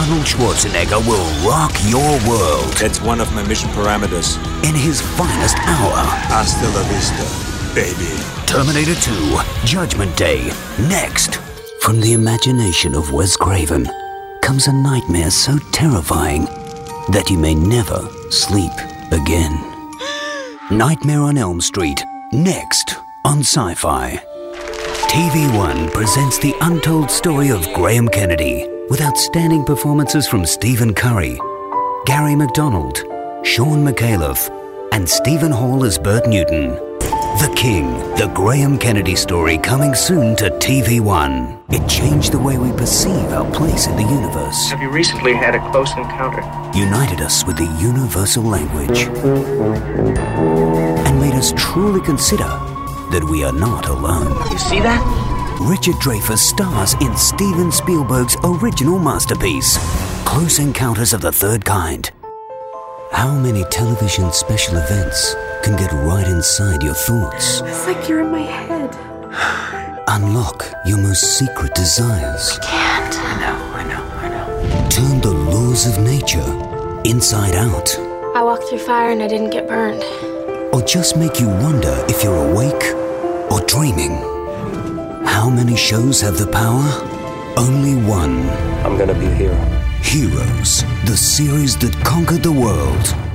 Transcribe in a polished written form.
Arnold Schwarzenegger will rock your world. That's one of my mission parameters. In his finest hour. Hasta la vista, baby. Terminator 2, Judgment Day, next. From the imagination of Wes Craven comes a nightmare so terrifying that you may never sleep again. Nightmare on Elm Street, next on Sci-Fi. TV1 presents the untold story of Graham Kennedy with outstanding performances from Stephen Curry, Gary McDonald, Sean McAuliffe, and Stephen Hall as Bert Newton. The King, the Graham Kennedy story, coming soon to TV1. It changed the way we perceive our place in the universe. Have you recently had a close encounter? United us with the universal language. And made us truly consider that we are not alone. You see that? Richard Dreyfuss stars in Steven Spielberg's original masterpiece, Close Encounters of the Third Kind. How many television special events can get right inside your thoughts? It's like you're in my head. Unlock your most secret desires. Can't. I know. Turn the laws of nature inside out. I walked through fire and I didn't get burned. Or just make you wonder if you're awake or dreaming. How many shows have the power? Only one. I'm gonna be a hero. Heroes, the series that conquered the world.